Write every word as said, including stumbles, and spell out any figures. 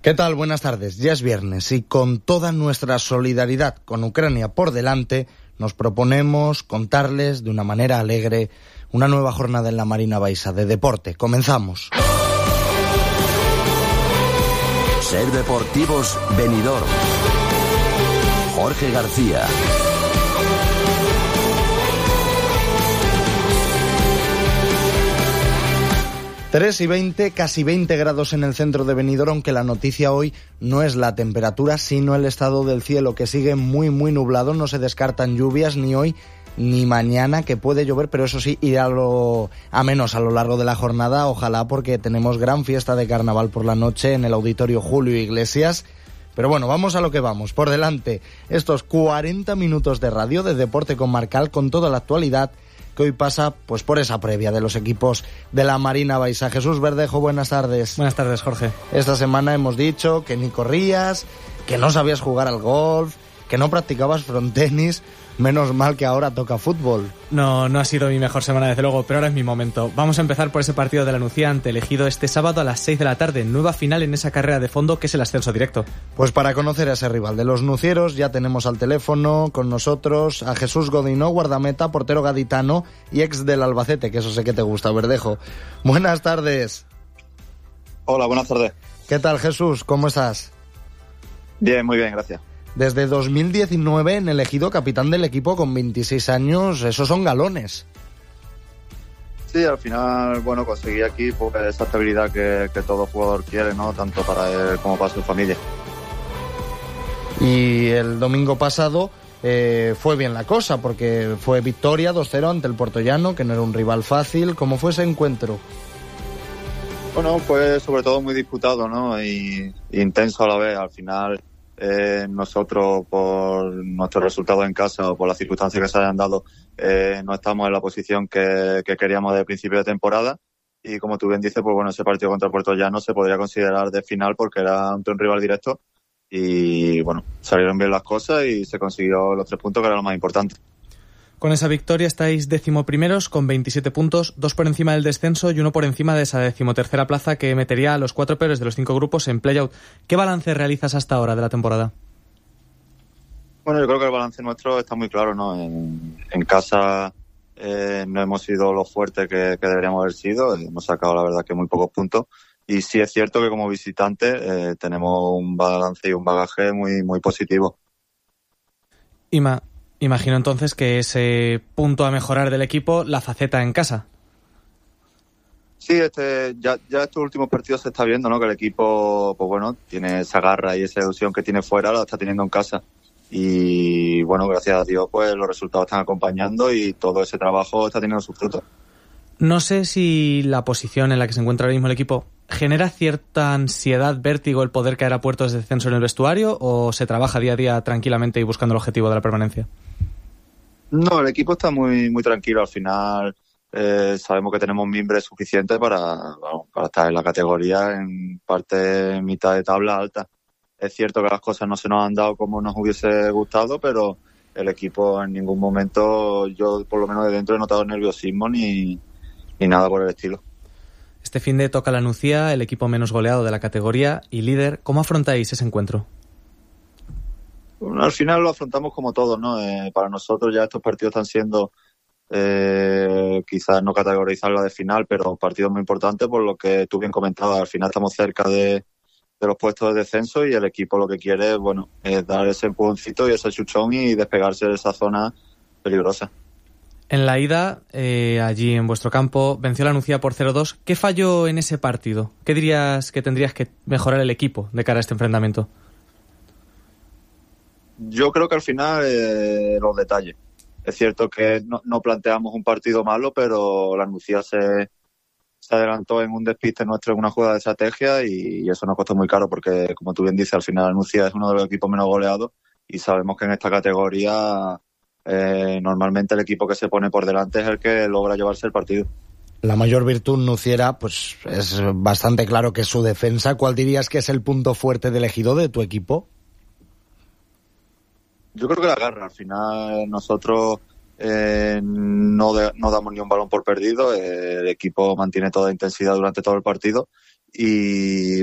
¿Qué tal? Buenas tardes. Ya es viernes y con toda nuestra solidaridad con Ucrania por delante, nos proponemos contarles de una manera alegre una nueva jornada en la Marina Baixa de deporte. Comenzamos. Ser Deportivos Benidorm. Jorge García. tres y veinte, casi veinte grados en el centro de Benidorm, aunque la noticia hoy no es la temperatura, sino el estado del cielo, que sigue muy, muy nublado. No se descartan lluvias ni hoy ni mañana, que puede llover, pero eso sí, irá a, lo, a menos a lo largo de la jornada, ojalá, porque tenemos gran fiesta de carnaval por la noche en el Auditorio Julio Iglesias. Pero bueno, vamos a lo que vamos. Por delante, estos cuarenta minutos de radio de Deporte con Marcal, con toda la actualidad que hoy pasa pues por esa previa de los equipos de la Marina Baixa. Jesús Verdejo, buenas tardes. Buenas tardes, Jorge. Esta semana hemos dicho que ni corrías, que no sabías jugar al golf, que no practicabas frontenis. Menos mal que ahora toca fútbol. No, no ha sido mi mejor semana, desde luego, pero ahora es mi momento. Vamos a empezar por ese partido de la Nucía ante el Ejido este sábado a las seis de la tarde. Nueva final en esa carrera de fondo que es el ascenso directo. Pues para conocer a ese rival de los nucieros ya tenemos al teléfono con nosotros a Jesús Godinó, guardameta, portero gaditano y ex del Albacete, que eso sé que te gusta, Verdejo. Buenas tardes. Hola, buenas tardes. ¿Qué tal, Jesús? ¿Cómo estás? Bien, muy bien, gracias. Desde dos mil diecinueve en el Ejido, capitán del equipo con veintiséis años, esos son galones. Sí, al final, bueno, conseguí aquí pues, esa estabilidad que, que todo jugador quiere, ¿no? Tanto para él como para su familia. Y el domingo pasado eh, fue bien la cosa, porque fue victoria dos cero ante el Puertollano, que no era un rival fácil. ¿Cómo fue ese encuentro? Bueno, fue sobre todo muy disputado, ¿no? Y, y intenso a la vez. Al final, Eh, nosotros por nuestros resultados en casa o por las circunstancias que se hayan dado eh, no estamos en la posición que, que queríamos de principio de temporada y como tú bien dices, pues bueno, ese partido contra Puertollano se podría considerar de final porque era ante un rival directo y bueno, salieron bien las cosas y se consiguió los tres puntos que era lo más importante. Con esa victoria estáis decimoprimeros con veintisiete puntos, dos por encima del descenso y uno por encima de esa decimotercera plaza que metería a los cuatro peores de los cinco grupos en play-out. ¿Qué balance realizas hasta ahora de la temporada? Bueno, yo creo que el balance nuestro está muy claro, ¿no? En, en casa eh, no hemos sido lo fuerte que, que deberíamos haber sido, hemos sacado la verdad que muy pocos puntos y sí es cierto que como visitante eh, tenemos un balance y un bagaje muy, muy positivo. Ima, imagino entonces que ese punto a mejorar del equipo, la faceta en casa. Sí, este, ya, ya estos últimos partidos se está viendo, ¿no? Que el equipo, pues bueno, tiene esa garra y esa ilusión que tiene fuera, la está teniendo en casa. Y bueno, gracias a Dios, pues los resultados están acompañando y todo ese trabajo está teniendo sus frutos. No sé si la posición en la que se encuentra ahora mismo el equipo genera cierta ansiedad, vértigo, el poder caer a puertos de descenso en el vestuario, o se trabaja día a día tranquilamente y buscando el objetivo de la permanencia. No, el equipo está muy muy tranquilo. Al final eh, sabemos que tenemos mimbres suficientes para, bueno, para estar en la categoría en parte mitad de tabla alta. Es cierto que las cosas no se nos han dado como nos hubiese gustado, pero el equipo en ningún momento, yo por lo menos de dentro he notado nerviosismo ni, ni nada por el estilo. Este fin de toca la Nucía, el equipo menos goleado de la categoría y líder. ¿Cómo afrontáis ese encuentro? Bueno, al final lo afrontamos como todos, ¿no? Eh, para nosotros ya estos partidos están siendo eh, quizás no categorizarla de final, pero partidos muy importantes por lo que tú bien comentabas. Al final estamos cerca de, de los puestos de descenso y el equipo lo que quiere, bueno, es dar ese empujoncito y ese chuchón y despegarse de esa zona peligrosa. En la ida, eh, allí en vuestro campo, venció la Nucía por cero dos. ¿Qué falló en ese partido? ¿Qué dirías que tendrías que mejorar el equipo de cara a este enfrentamiento? Yo creo que al final eh, los detalles. Es cierto que no, no planteamos un partido malo, pero la Nucía se, se adelantó en un despiste nuestro en una jugada de estrategia y, y eso nos costó muy caro porque, como tú bien dices, al final la Nucía es uno de los equipos menos goleados y sabemos que en esta categoría eh, normalmente el equipo que se pone por delante es el que logra llevarse el partido. La mayor virtud nuciera, pues es bastante claro que es su defensa. ¿Cuál dirías que es el punto fuerte del Ejido de tu equipo? Yo creo que la garra. Al final nosotros eh, no, de, no damos ni un balón por perdido. Eh, el equipo mantiene toda intensidad durante todo el partido y